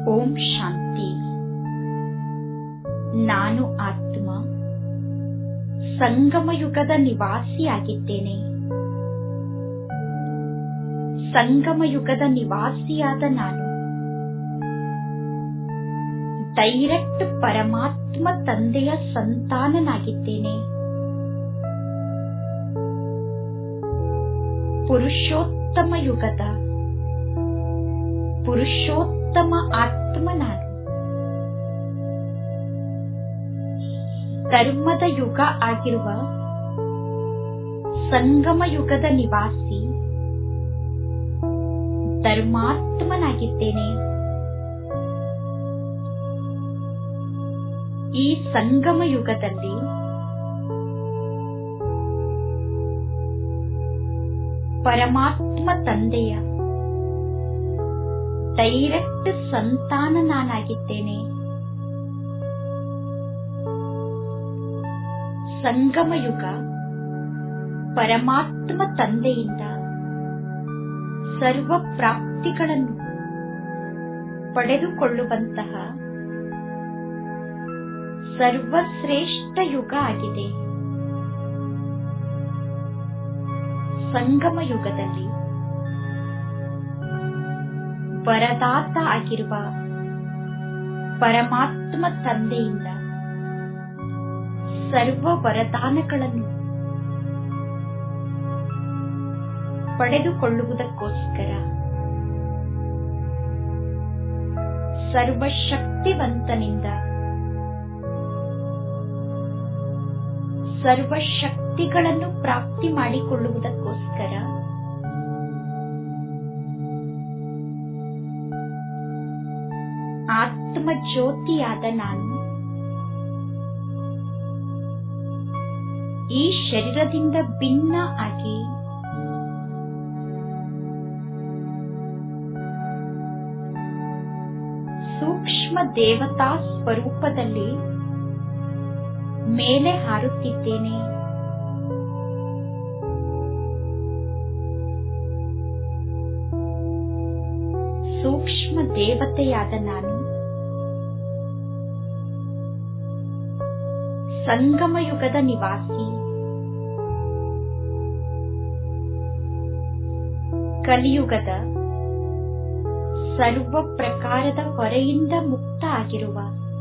ಓಂ ಶಾಂತಿ. ನಾನು ಆತ್ಮ ಸಂಗಮಯುಗದ ನಿವಾಸಿಯಾಗಿದ್ದೇನೆ. ಸಂಗಮಯುಗದ ನಿವಾಸಿಯಾದ ನಾನು ಡೈರೆಕ್ಟ್ ಪರಮಾತ್ಮ ತಂದೆಯ ಸಂತಾನನಾಗಿದ್ದೇನೆ. ಪುರುಷೋತ್ತಮ ಯುಗದ ಪುರುಷೋತ್ತಮ ಆತ್ಮ ನಾನು. ಧರ್ಮದ ಯುಗ ಆಗಿರುವ ಸಂಗಮ ಯುಗದ ನಿವಾಸಿ ಧರ್ಮಾತ್ಮನಾಗಿದ್ದೇನೆ. ಈ ಸಂಗಮ ಯುಗದಲ್ಲಿ ಪರಮಾತ್ಮ ತಂದೆಯ ಡೈರೆಕ್ಟ್ ಸಂತಾನ ನಾನಾಗಿದ್ದೇನೆ. ಸಂಗಮ ಯುಗ ಪರಮಾತ್ಮ ತಂದೆಯಿಂದ ಸರ್ವ ಪ್ರಾಪ್ತಿಗಳನ್ನು ಪಡೆದುಕೊಳ್ಳುವಂತಹ ಸರ್ವಶ್ರೇಷ್ಠ ಯುಗ ಆಗಿದೆ. ಸಂಗಮ ಯುಗದಲ್ಲಿ ವರದಾತ ಆಗಿರುವ ಪರಮಾತ್ಮ ತಂದೆಯಿಂದ ಸರ್ವ ವರದಾನಗಳನ್ನು ಪಡೆದುಕೊಳ್ಳುವುದಕ್ಕೋಸ್ಕರ ಸರ್ವಶಕ್ತಿವಂತನಿಂದ ಸರ್ವಶಕ್ತಿಗಳನ್ನು ಪ್ರಾಪ್ತಿ ಮಾಡಿಕೊಳ್ಳುವುದಕ್ಕೋಸ್ಕರ ಆತ್ಮ ಜ್ಯೋತಿಯಾದ ನಾನು ಈ ಶರೀರದಿಂದ ಭಿನ್ನ ಆಗಿ ಸೂಕ್ಷ್ಮ ದೇವತಾ ಸ್ವರೂಪದಲ್ಲಿ ಮೇಲೆ ಹಾರುತ್ತಿದ್ದೇನೆ. ಸೂಕ್ಷ್ಮ ದೇವತೆಯಾದ ನಾನು ಸಂಗಮ ಯುಗದ ನಿವಾಸಿ. ಕಲಿಯುಗದ ಸರ್ವ ಪ್ರಕಾರದ ಹೊರೆಯಿಂದ ಮುಕ್ತ ಆಗಿರುವ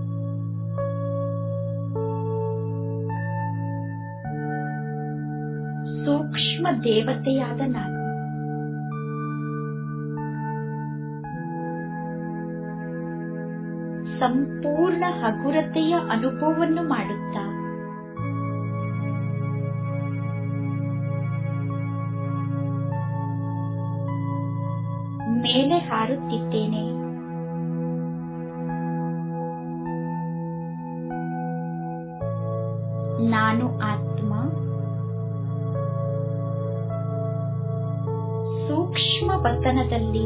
ಸೂಕ್ಷ್ಮ ದೇವತೆಯಾದ ನಾನು ಸಂಪೂರ್ಣ ಹಗುರತೆಯ ಅನುಭವವನ್ನು ಮಾಡುತ್ತಾ ಮೇಲೆ ಹಾರುತ್ತಿದ್ದೇನೆ. ನಾನು ಆತ್ಮ ಸೂಕ್ಷ್ಮ ವತನದಲ್ಲಿ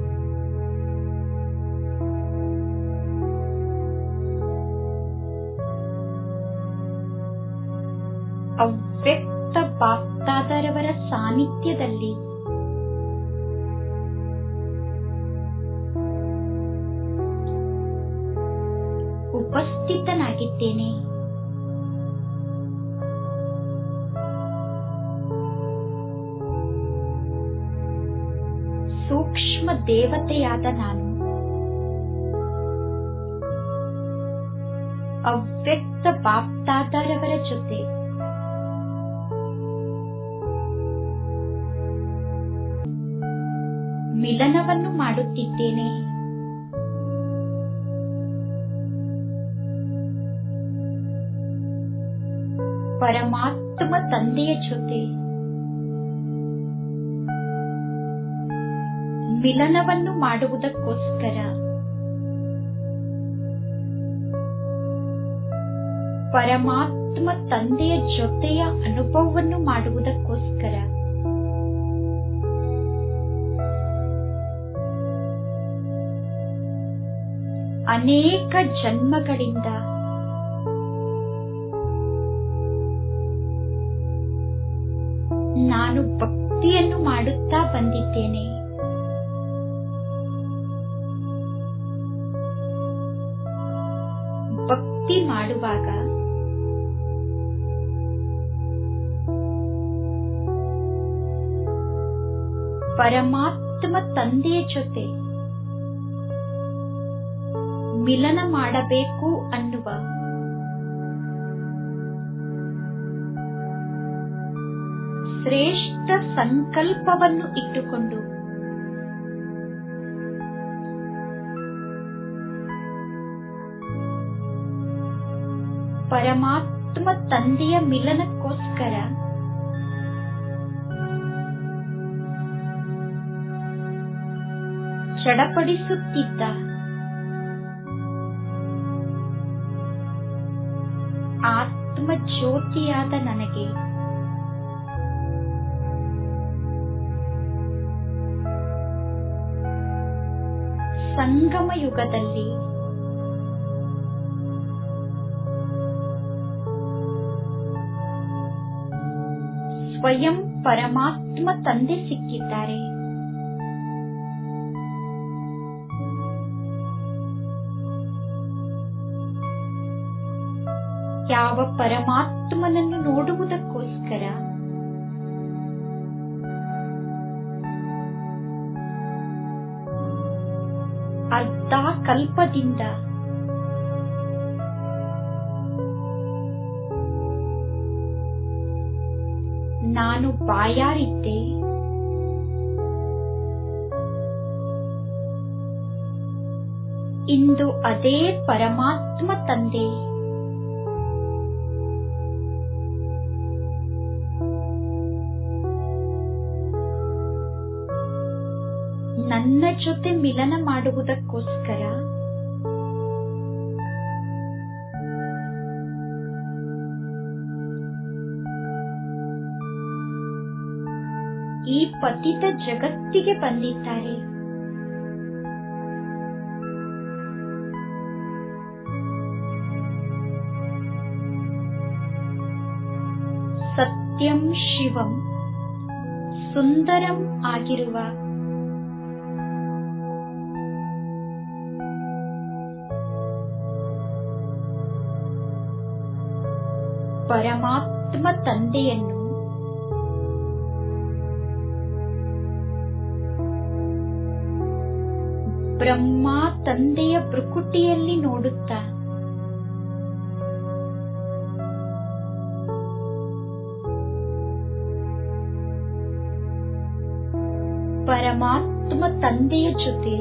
ಅವ್ಯಕ್ತ ಬಾಪ್ದಾದರವರ ಸಾನ್ನಿಧ್ಯದಲ್ಲಿ ಉಪಸ್ಥಿತನಾಗಿದ್ದೇನೆ. ಸೂಕ್ಷ್ಮ ದೇವತೆಯಾದ ನಾನು ಅವ್ಯಕ್ತ ಬಾಪ್ದಾದರವರ ಜೊತೆ ಮಿಲನವನ್ನು ಮಾಡುತ್ತಿದ್ದೇನೆ. ಪರಮಾತ್ಮ ತಂದೆಯ ಜೊತೆ ಮಿಲನವನ್ನು ಮಾಡುವುದಕ್ಕೋಸ್ಕರ ಪರಮಾತ್ಮ ತಂದೆಯ ಜೊತೆಯ ಅನುಭವವನ್ನು ಮಾಡುವುದಕ್ಕೋಸ್ಕರ ಅನೇಕ ಜನ್ಮಗಳಿಂದ ನಾನು ಭಕ್ತಿಯನ್ನು ಮಾಡುತ್ತಾ ಬಂದಿದ್ದೇನೆ. ಭಕ್ತಿ ಮಾಡುವಾಗ ಪರಮಾತ್ಮ ತಂದೆಯ ಜೊತೆ ಮಿಲನ ಮಾಡಬೇಕು ಅನ್ನುವ ಶ್ರೇಷ್ಠ ಸಂಕಲ್ಪವನ್ನು ಇಟ್ಟುಕೊಂಡು ಪರಮಾತ್ಮ ತಂದೆಯ ಮಿಲನಕ್ಕೋಸ್ಕರ ಚಡಪಡಿಸುತ್ತಿದ್ದ ಆತ್ಮ ಜ್ಯೋತಿಯಾದ ನನಗೆ ಸಂಗಮ ಯುಗದಲ್ಲಿ ಸ್ವಯಂ ಪರಮಾತ್ಮ ತಂದೆ ಸಿಕ್ಕಿದ್ದಾರೆ. ಯಾವ ಪರಮಾತ್ಮನನ್ನು ನೋಡುವುದಕ್ಕೋಸ್ಕರ ಅರ್ಧ ಕಲ್ಪದಿಂದ ನಾನು ಬಾಯಾರಿದ್ದೆ, ಇಂದು ಅದೇ ಪರಮಾತ್ಮ ತಂದೆ ನನ್ನ ಜೊತೆ ಮಿಲನ ಮಾಡುವುದಕ್ಕೋಸ್ಕರ ಈ ಪತಿತ ಜಗತ್ತಿಗೆ ಬಂದಿದ್ದಾರೆ. ಸತ್ಯಂ ಶಿವಂ ಸುಂದರಂ ಆಗಿರುವ ಪರಮಾತ್ಮ ತಂದೆಯನ್ನು ಬ್ರಹ್ಮ ತಂದೆಯ ಭ್ರುಕುಟಿಯಲ್ಲಿ ನೋಡುತ್ತಾ ಪರಮಾತ್ಮ ತಂದೆಯ ಜೊತೆ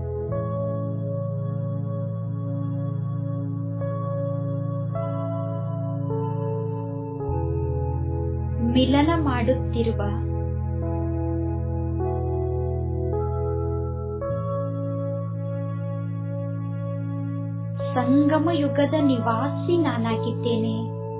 ಮಿಲನ ಮಾಡುತ್ತಿರುವ ಸಂಗಮ ಯುಗದ ನಿವಾಸಿ ನಾನಾಗಿದ್ದೇನೆ.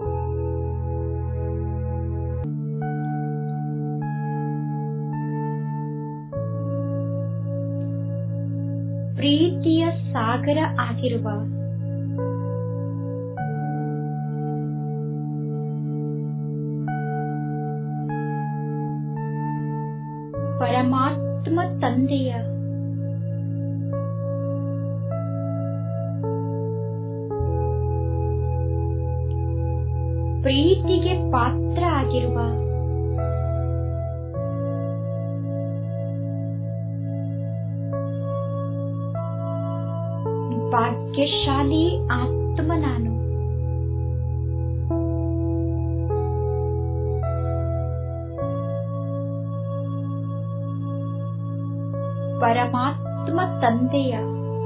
ಪ್ರೀತಿಯ ಸಾಗರ ಆಗಿರುವ ಪರಮಾತ್ಮ ತಂದೆಯ ಪ್ರೀತಿಗೆ ಪಾತ್ರ ಆಗಿರುವ ಭಾಗ್ಯಶಾಲಿ ಆತ್ಮ ನಾನು. ಪರಮಾತ್ಮ ತಂದೆಯ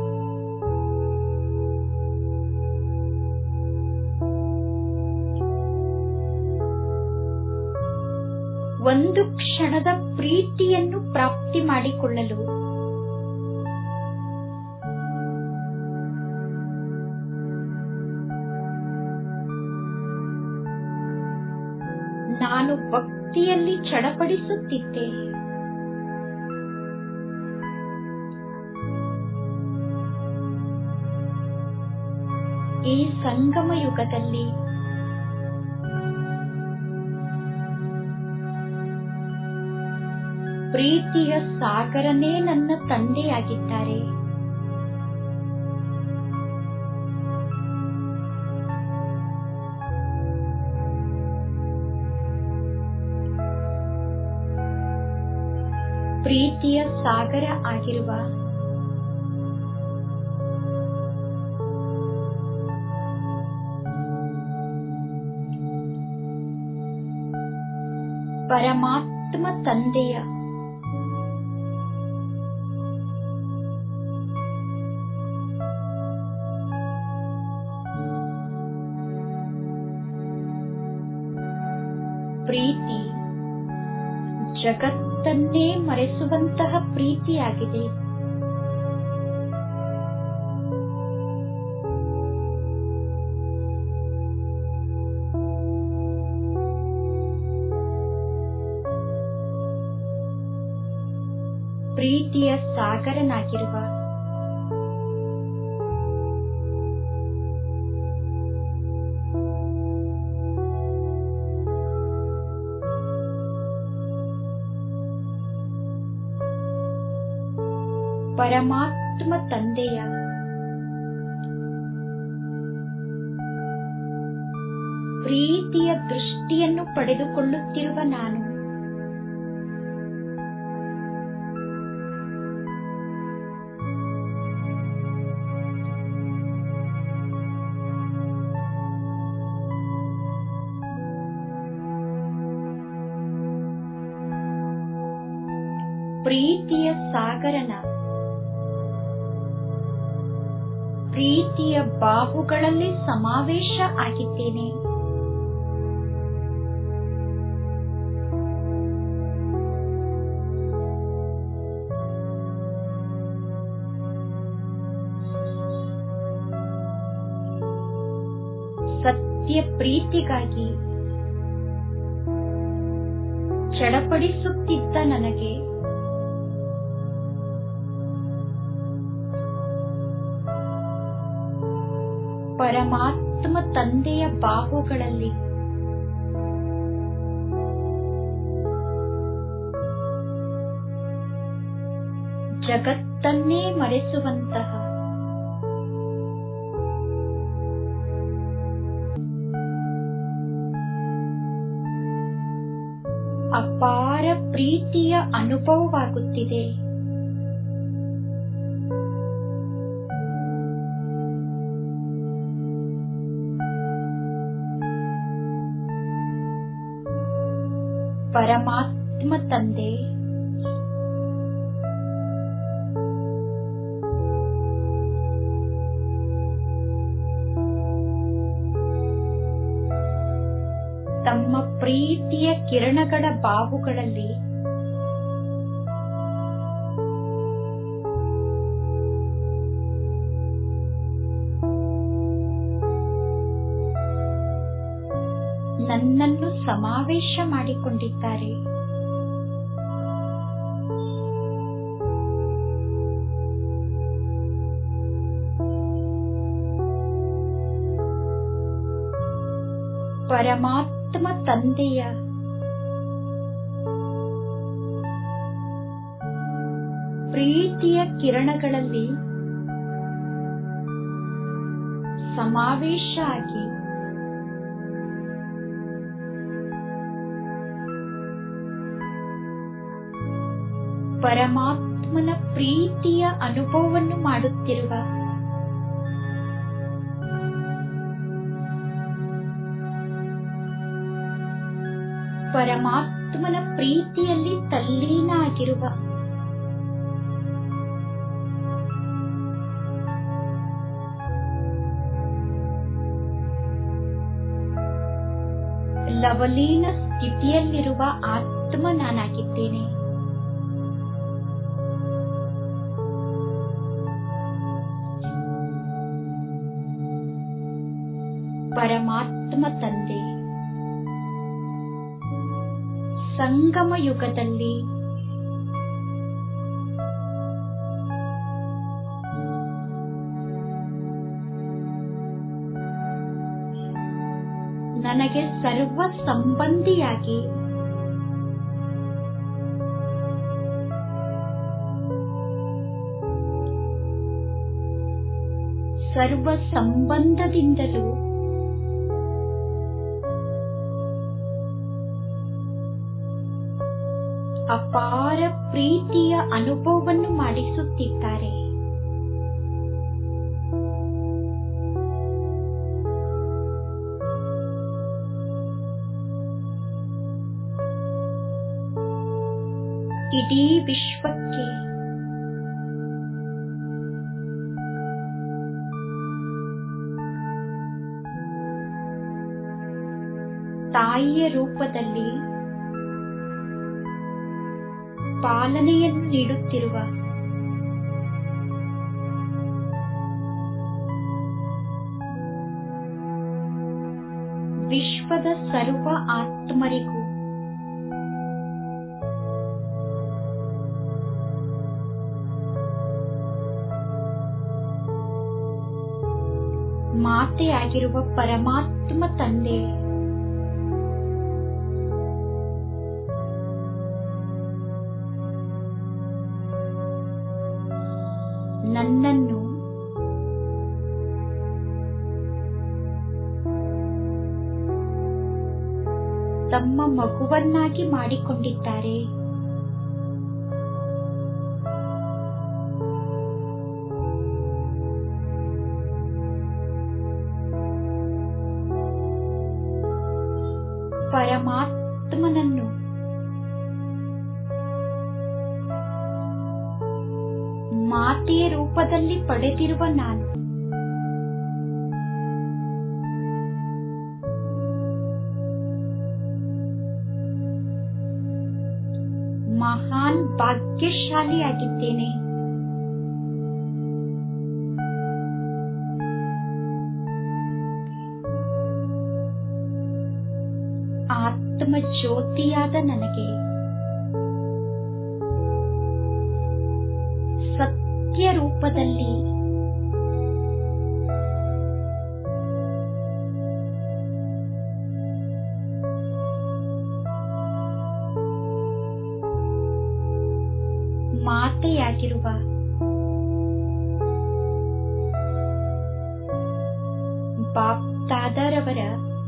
ಒಂದು ಕ್ಷಣದ ಪ್ರೀತಿಯನ್ನು ಪ್ರಾಪ್ತಿ ಮಾಡಿಕೊಳ್ಳಲು ನಾನು ಭಕ್ತಿಯಲ್ಲಿ ಚಡಪಡಿಸುತ್ತಿದ್ದೆ. ಈ ಸಂಗಮ ಯುಗದಲ್ಲಿ ಪ್ರೀತಿಯ ಸಾಗರನೇ ನನ್ನ ತಂದೆಯಾಗಿದ್ದಾರೆ. ಪ್ರೀತಿಯ ಸಾಗರ ಆಗಿರುವ ಪರಮಾತ್ಮ ತಂದೆಯ ಪ್ರೀತಿ ಜಗತ್ತನ್ನೇ ಮರೆಸುವಂತಹ ಪ್ರೀತಿಯಾಗಿದೆ. ಪ್ರೀತಿಯ ಸಾಗರನಾಗಿರುವ ಪರಮಾತ್ಮ ತಂದೆಯ ಪ್ರೀತಿಯ ದೃಷ್ಟಿಯನ್ನು ಪಡೆದುಕೊಳ್ಳುತ್ತಿರುವ ನಾನು ಪ್ರೀತಿಯ ಸಾಗರನ ಪ್ರೀತಿಯ ಬಾಹುಗಳಲ್ಲಿ ಸಮಾವೇಶ ಆಗಿದ್ದೇನೆ. ಸತ್ಯ ಪ್ರೀತಿಗಾಗಿ ಚಡಪಡಿಸುತ್ತಿದ್ದ ನನಗೆ ಪರಮಾತ್ಮ ತಂದೆಯ ಬಾಹುಗಳಲ್ಲಿ ಜಗತ್ತನ್ನೇ ಮರೆಸುವಂತಹ ಅಪಾರ ಪ್ರೀತಿಯ ಅನುಭವವಾಗುತ್ತಿದೆ. ಪರಮಾತ್ಮ ತಂದೆ ತಮ್ಮ ಪ್ರೀತಿಯ ಕಿರಣಗಳ ಬಾಹುಗಳಲ್ಲಿ ನನ್ನನ್ನು ಸಮಾವೇಶ ಮಾಡಿಕೊಂಡಿದ್ದಾರೆ. ಪರಮಾತ್ಮ ತಂದೆಯ ಪ್ರೀತಿಯ ಕಿರಣಗಳಲ್ಲಿ ಸಮಾವೇಶ ಆಗಿ ಪರಮಾತ್ಮನ ಪ್ರೀತಿಯ ಅನುಭವವನ್ನು ಮಾಡುತ್ತಿರುವ ಪರಮಾತ್ಮನ ಪ್ರೀತಿಯಲ್ಲಿ ತಲ್ಲೀನ ಆಗಿರುವ ಲವಲೀನ ಸ್ಥಿತಿಯಲ್ಲಿರುವ ಆತ್ಮ ನಾನಾಗಿದ್ದೇನೆ. ಪರಮಾತ್ಮ ತಂದೆ ಸಂಗಮ ಯುಗದಲ್ಲಿ ನನಗೆ ಸರ್ವ ಸಂಬಂಧಿಯಾಗಿ ಸರ್ವ ಸಂಬಂಧದಿಂದಲೂ ಅಪಾರ ಪ್ರೀತಿಯ ಅನುಭವವನ್ನು ಮಾಡಿಸುತ್ತಿದ್ದಾರೆ. ಇಡೀ ವಿಶ್ವಕ್ಕೆ ತಾಯಿಯ ರೂಪದಲ್ಲಿ ಪಾಲನೆಯನ್ನು ನೀಡುತ್ತಿರುವ ವಿಶ್ವದ ಸರ್ವ ಆತ್ಮರಿಗೂ ಮಾತೆಯಾಗಿರುವ ಪರಮಾತ್ಮ ತಂದೆ ನನ್ನನ್ನು ತಮ್ಮ ಮಗುವನ್ನಾಗಿ ಮಾಡಿಕೊಂಡಿದ್ದಾರೆ. ಪರಮಾತ್ಮನನ್ನು ಮಾತೆಯ ರೂಪದಲ್ಲಿ ಪಡೆದಿರುವ ನಾನು ಮಹಾನ್ ಭಾಗ್ಯಶಾಲಿಯಾಗಿದ್ದೇನೆ. ಆತ್ಮ ಜ್ಯೋತಿಯಾದ ನನಗೆ ಸತ್ಯ ರೂಪದಲ್ಲಿ ಮಾತೆಯಾಗಿರುವ ಬಾಪ್ದಾದರವರ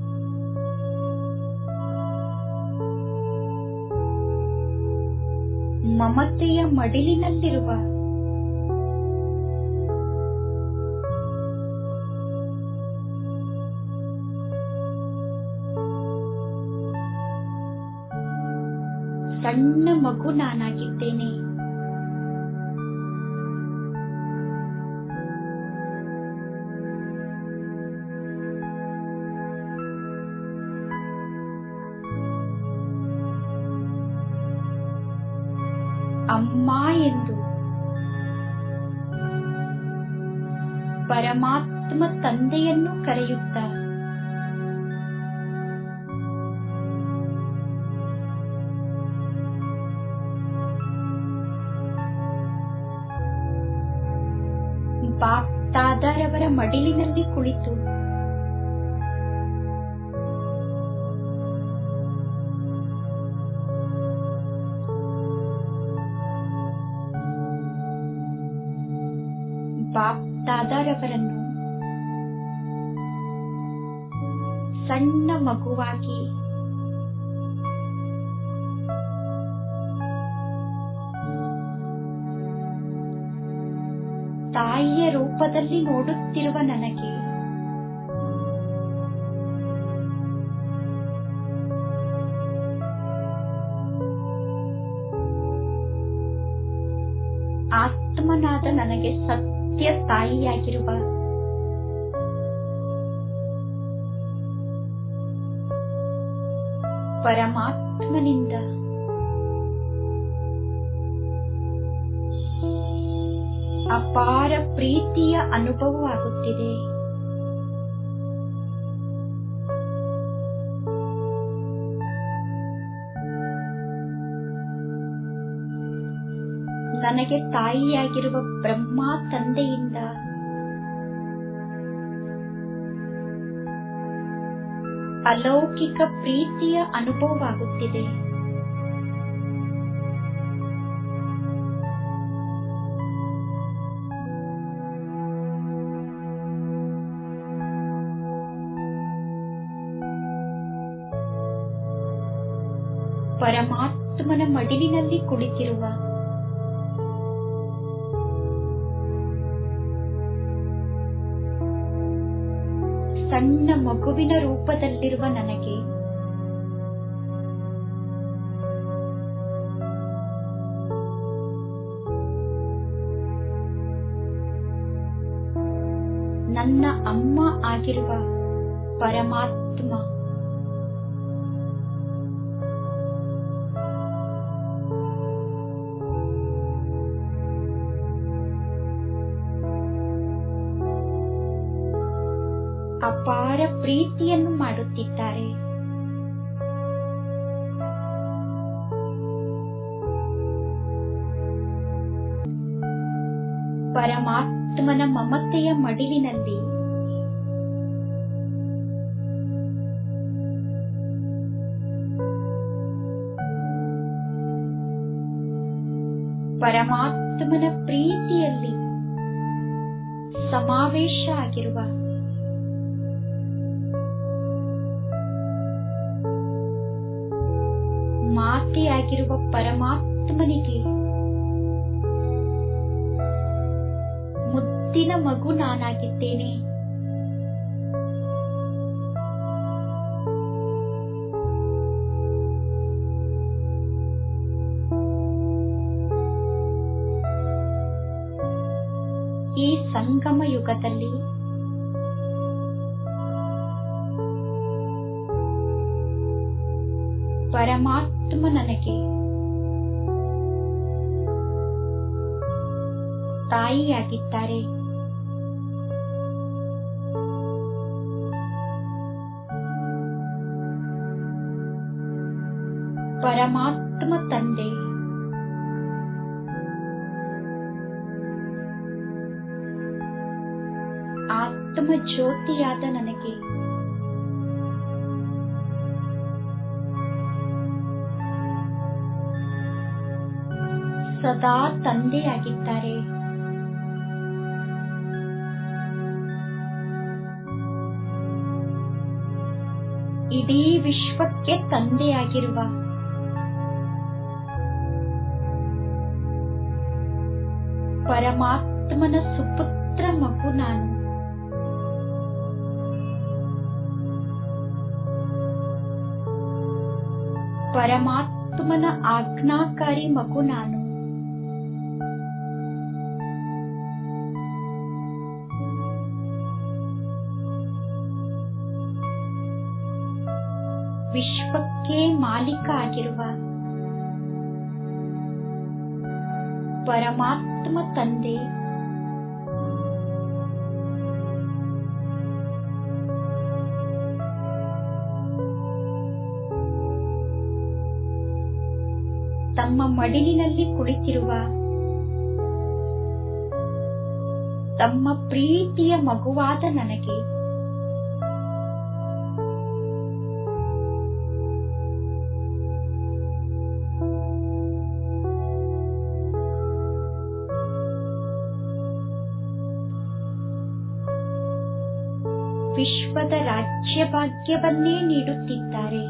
ಮಮತೆಯ ಮಡಿಲಿನಲ್ಲಿರುವ ಸಣ್ಣ ಮಗು ನಾನಾಗಿದ್ದೇನೆ. ಅಮ್ಮ ಎಂದು ಪರಮಾತ್ಮ ತಂದೆಯನ್ನು ಕರೆಯುತ್ತ ಬಾಪ್ದಾದರವರ ಮಡಿಲಿನಲ್ಲಿ ಕುಳಿತು ಬಾಪ್ದಾದರವರನ್ನು ಸಣ್ಣ ಮಗುವಾಗಿ ತಾಯಿಯ ರೂಪದಲ್ಲಿ ನೋಡುತ್ತಿರುವ ನನಗೆ ಆತ್ಮನಾದ ನನಗೆ ಸತ್ಯ ತಾಯಿಯಾಗಿರುವ ಪರಮಾತ್ಮನಿಂದ ಅಪಾರ ಪ್ರೀತಿಯ ಅನುಭವವಾಗುತ್ತಿದೆ. ನನಗೆ ತಾಯಿಯಾಗಿರುವ ಬ್ರಹ್ಮ ತಂದೆಯಿಂದ ಅಲೌಕಿಕ ಪ್ರೀತಿಯ ಅನುಭವವಾಗುತ್ತಿದೆ. ಪರಮಾತ್ಮ ಪರಮಾತ್ಮನ ಮಡಿಲಿನಲ್ಲಿ ಕುಳಿತಿರುವ ಸಣ್ಣ ಮಗುವಿನ ರೂಪದಲ್ಲಿರುವ ನನಗೆ ನನ್ನ ಅಮ್ಮ ಆಗಿರುವ ಪರಮಾತ್ಮ ಅಪಾರ ಪ್ರೀತಿಯನ್ನು ಮಾಡುತ್ತಿದ್ದಾರೆ. ಪರಮಾತ್ಮನ ಮಮತೆಯ ಮಡಿಲಿನಲ್ಲಿ ಪರಮಾತ್ಮನ ಪ್ರೀತಿಯಲ್ಲಿ ಸಮಾವೇಶ ಆಗಿರುವ ಮಾತೆಯಾಗಿರುವ ಪರಮಾತ್ಮನಿಗೆ ಮುದ್ದಿನ ಮಗು ನಾನಾಗಿದ್ದೇನೆ. ಈ ಸಂಗಮ ಯುಗದಲ್ಲಿ ಪರಮಾತ್ಮ ನನಗೆ ತಾಯಿಯಾಗಿದ್ದಾರೆ. ಪರಮಾತ್ಮ ತಂದೆ ಆತ್ಮ ಜ್ಯೋತಿಯಾದ ನನಗೆ ಸದಾ ತಂದೆಯಾಗಿದ್ದಾರೆ. ಇಡೀ ವಿಶ್ವಕ್ಕೆ ತಂದೆಯಾಗಿರುವ ಪರಮಾತ್ಮನ ಸುಪುತ್ರ ಮಗು ನಾನು. ಪರಮಾತ್ಮನ ಆಜ್ಞಾಕಾರಿ ಮಗು ನಾನು. ವಿಶ್ವಕ್ಕೆ ಮಾಲೀಕ ಆಗಿರುವ ಪರಮಾತ್ಮ ತಂದೆ ತಮ್ಮ ಮಡಿಲಿನಲ್ಲಿ ಕುಳಿತಿರುವ ತಮ್ಮ ಪ್ರೀತಿಯ ಮಗುವಾದ ನನಗೆ ವಿಶ್ವದ ರಾಜ್ಯ ಭಾಗ್ಯವನ್ನೇ ನೀಡುತ್ತಿದ್ದಾರೆ.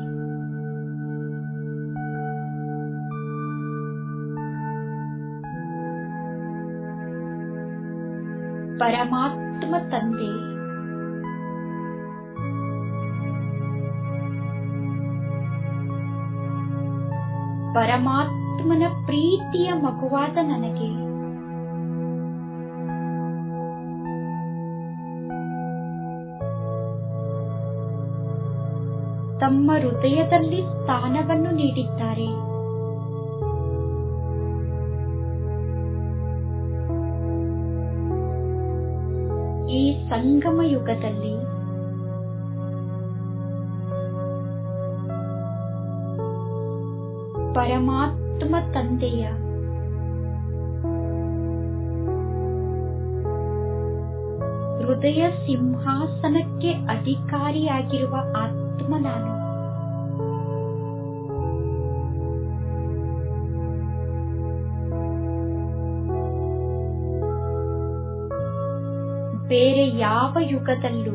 ಪರಮಾತ್ಮ ತಂದೆ ಪರಮಾತ್ಮನ ಪ್ರೀತಿಯ ಮಗುವಾದ ನನಗೆ ತಮ್ಮ ಹೃದಯದಲ್ಲಿ ಸ್ಥಾನವನ್ನು ನೀಡಿದ್ದಾರೆ. ಈ ಸಂಗಮ ಯುಗದಲ್ಲಿ ಪರಮಾತ್ಮ ತಂದೆಯ ಹೃದಯ ಸಿಂಹಾಸನಕ್ಕೆ ಅಧಿಕಾರಿಯಾಗಿರುವ ಆತ್ಮ ನಾನು. ಬೇರೆ ಯಾವ ಯುಗದಲ್ಲೂ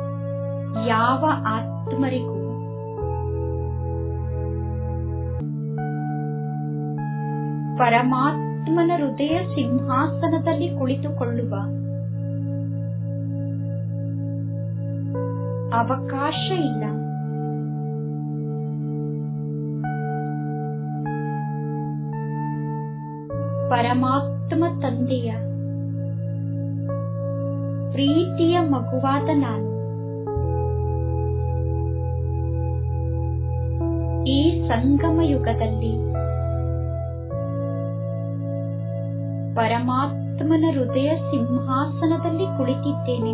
ಯಾವ ಆತ್ಮರಿಗೂ ಪರಮಾತ್ಮನ ಹೃದಯ ಸಿಂಹಾಸನದಲ್ಲಿ ಕುಳಿತುಕೊಳ್ಳುವ ಅವಕಾಶ ಇಲ್ಲ. ಪರಮಾತ್ಮ ತಂದೆಯ ಪ್ರೀತಿಯ ಮಗುವಾದ ನಾನು ಈ ಸಂಗಮ ಯುಗದಲ್ಲಿ ಪರಮಾತ್ಮನ ಹೃದಯ ಸಿಂಹಾಸನದಲ್ಲಿ ಕುಳಿತಿದ್ದೇನೆ.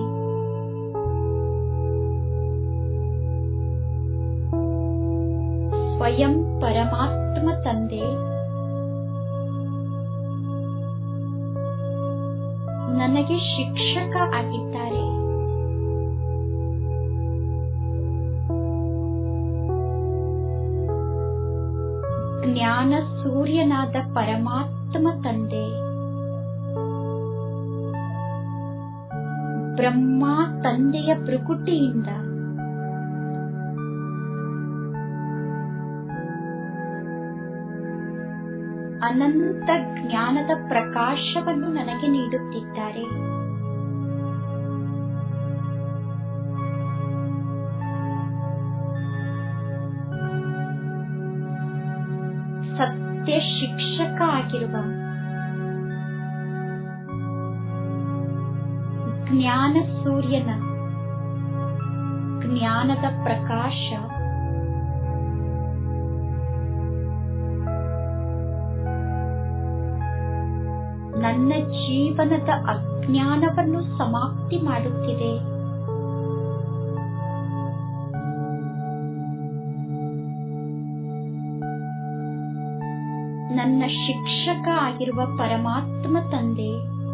ಸ್ವಯಂ ಪರಮಾತ್ಮ ತಂದೆ ನನಗೆ ಶಿಕ್ಷಕ ಆಗಿದ್ದಾರೆ. ಜ್ಞಾನ ಸೂರ್ಯನಾದ ಪರಮಾತ್ಮ ತಂದೆ ಬ್ರಹ್ಮ ತಂದೆಯ ಭೃಕುಟಿಯಿಂದ ಅನಂತ ಜ್ಞಾನದ ಪ್ರಕಾಶವನ್ನು ನನಗೆ ನೀಡುತ್ತಿದ್ದಾರೆ. ಸತ್ಯ ಶಿಕ್ಷಕ ಆಗಿರುವ ಜ್ಞಾನ ಸೂರ್ಯನ ಜ್ಞಾನದ ಪ್ರಕಾಶ ನನ್ನ ಜೀವನದ ಅಜ್ಞಾನವನ್ನು ಸಮಾಪ್ತಿ ಮಾಡುತ್ತಿದೆ. ನನ್ನ ಶಿಕ್ಷಕ ಆಗಿರುವ ಪರಮಾತ್ಮ ತಂದೆ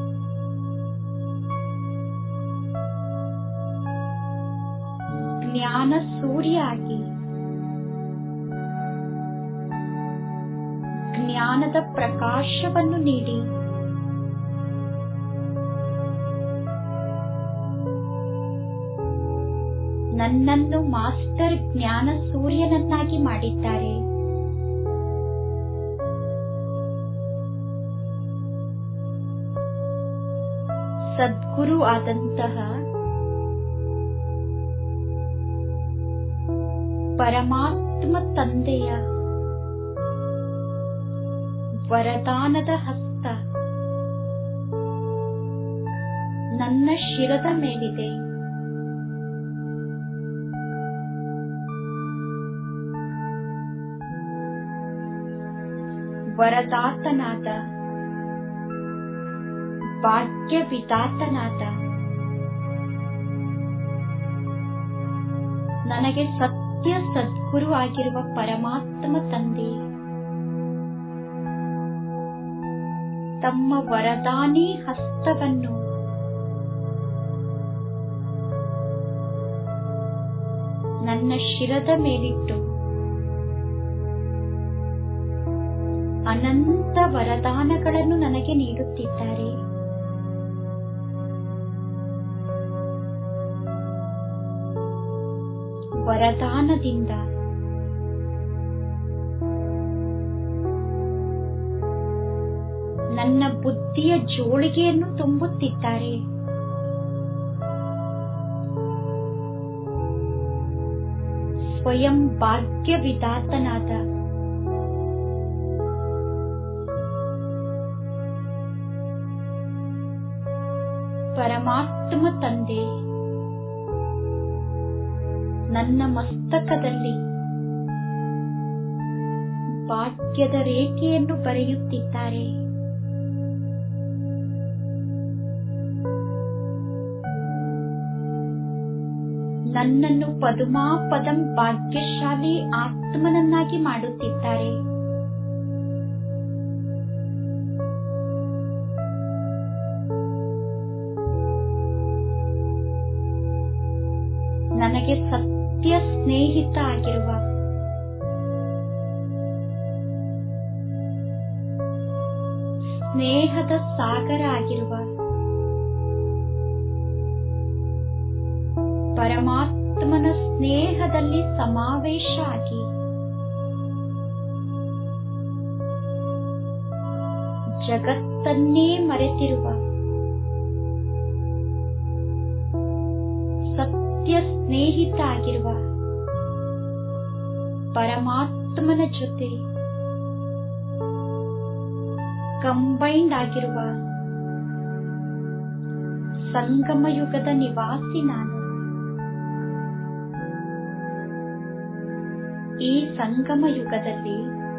ಜ್ಞಾನ ಸೂರ್ಯ ಆಗಿ ಜ್ಞಾನದ ಪ್ರಕಾಶವನ್ನು ನೀಡಿ ನನ್ನನ್ನು ಮಾಸ್ಟರ್ ಜ್ಞಾನ ಸೂರ್ಯನನ್ನಾಗಿ ಮಾಡಿದ್ದಾರೆ. ಸದ್ಗುರು ಆದಂತಹ ಪರಮಾತ್ಮ ತಂದೆಯ ವರದಾನದ ಹಸ್ತ ನನ್ನ ಶಿರದ ಮೇಲಿದೆ. ವರದಾತನಾದ ಭಾಗ್ಯ ವಿಧಾತನಾದ ನನಗೆ ಸತ್ಯ ಸದ್ಗುರು ಆಗಿರುವ ಪರಮಾತ್ಮ ತಂದೆ ತಮ್ಮ ವರದಾನಿ ಹಸ್ತವನ್ನು ನನ್ನ ಶಿರದ ಮೇಲಿಟ್ಟು ಅನಂತ ವರದಾನಗಳನ್ನು ನನಗೆ ನೀಡುತ್ತಿದ್ದಾರೆ. ವರದಾನದಿಂದ ನನ್ನ ಬುದ್ಧಿಯ ಜೋಳಿಗೆಯನ್ನು ತುಂಬುತ್ತಿದ್ದಾರೆ. ಸ್ವಯಂ ಭಾಗ್ಯ ವಿಧಾತನಾದ ಪರಮಾತ್ಮ ತಂದೆ ನನ್ನ ಮಸ್ತಕದಲ್ಲಿ ಭಾಗ್ಯದ ರೇಖೆಯನ್ನು ಬರೆಯುತ್ತಿದ್ದಾರೆ. ನನ್ನನ್ನು ಪದುಮಾಪದಂ ಭಾಗ್ಯಶಾಲಿ ಆತ್ಮನನ್ನಾಗಿ ಮಾಡುತ್ತಿದ್ದಾರೆ. ನನಗೆ ಸತ್ಯ ಸ್ನೇಹಿತ ಆಗಿರುವ ಸ್ನೇಹದ ಸಾಗರ ಆಗಿರುವ ಪರಮಾತ್ಮನ ಸ್ನೇಹದಲ್ಲಿ ಸಮಾವೇಶ ಆಗಿ ಜಗತ್ತನ್ನೇ ಮರೆತಿರುವ ಸತ್ಯ ಸ್ನೇಹಿತ ಆಗಿರುವ ಪರಮಾತ್ಮನ ಜೊತೆ ಕಂಬೈಂಡ್ ಆಗಿರುವ ಸಂಗಮ ಯುಗದ ನಿವಾಸಿ ನಾನು. ಈ ಸಂಗಮ ಯುಗದಲ್ಲಿ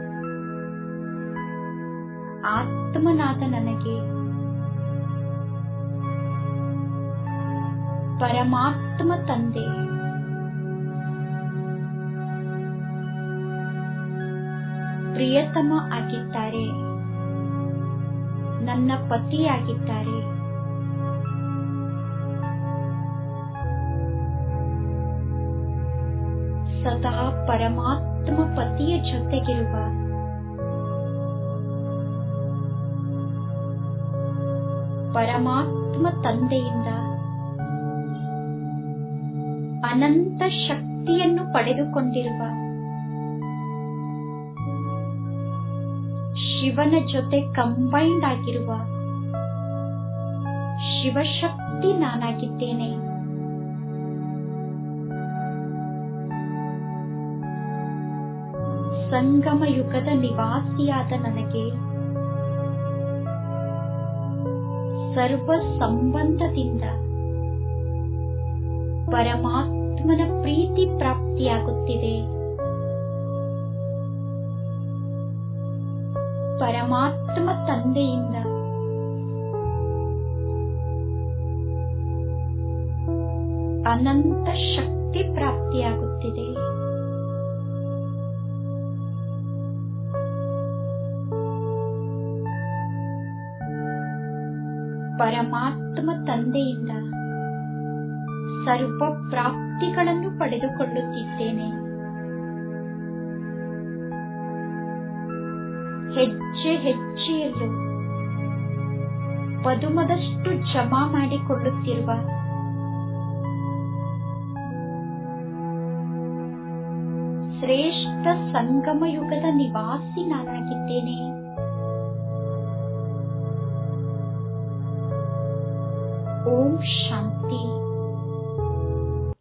ಆತ್ಮನಾದ ನನಗೆ ಪರಮಾತ್ಮ ತಂದೆ ಪ್ರಿಯತಮ ಆಗಿದ್ದಾರೆ, ನನ್ನ ಪತಿಯಾಗಿದ್ದಾರೆ. ಸದಾ ಪರಮಾತ್ಮ ಪತಿಯ ಜೊತೆಗಿರುವ ಪರಮಾತ್ಮ ತಂದೆಯಿಂದ ಅನಂತ ಶಕ್ತಿಯನ್ನು ಪಡೆದುಕೊಂಡಿರುವ ಶಿವನ ಜೊತೆ ಕಂಬೈಂಡ್ ಆಗಿರುವ ಶಿವಶಕ್ತಿ ನಾನಾಗಿದ್ದೇನೆ. ಸಂಗಮ ಯುಗದ ನಿವಾಸಿಯಾದ ನನಗೆ ಸರ್ವ ಸಂಬಂಧದಿಂದ ಪರಮಾತ್ಮನ ಪ್ರೀತಿ ಪ್ರಾಪ್ತಿಯಾಗುತ್ತಿದೆ. ಪರಮಾತ್ಮ ತಂದೆಯಿಂದ ಅನಂತ ಶಕ್ತಿ ಪ್ರಾಪ್ತಿಯಾಗುತ್ತಿದೆ. ಪರಮಾತ್ಮ ತಂದೆಯಿಂದ ಸರ್ವ ಪ್ರಾಪ್ತಿಗಳನ್ನು ಪಡೆದುಕೊಳ್ಳುತ್ತಿದ್ದೇನೆ. ಹೆಜ್ಜೆ ಹೆಜ್ಜೆಯಲ್ಲೂ ಪದುಮದಷ್ಟು ಜಮಾ ಮಾಡಿಕೊಳ್ಳುತ್ತಿರುವ ಶ್ರೇಷ್ಠ ಸಂಗಮ ಯುಗದ ನಿವಾಸಿ ನಾನಾಗಿದ್ದೇನೆ. ಓಂ ಶಾಂತಿ.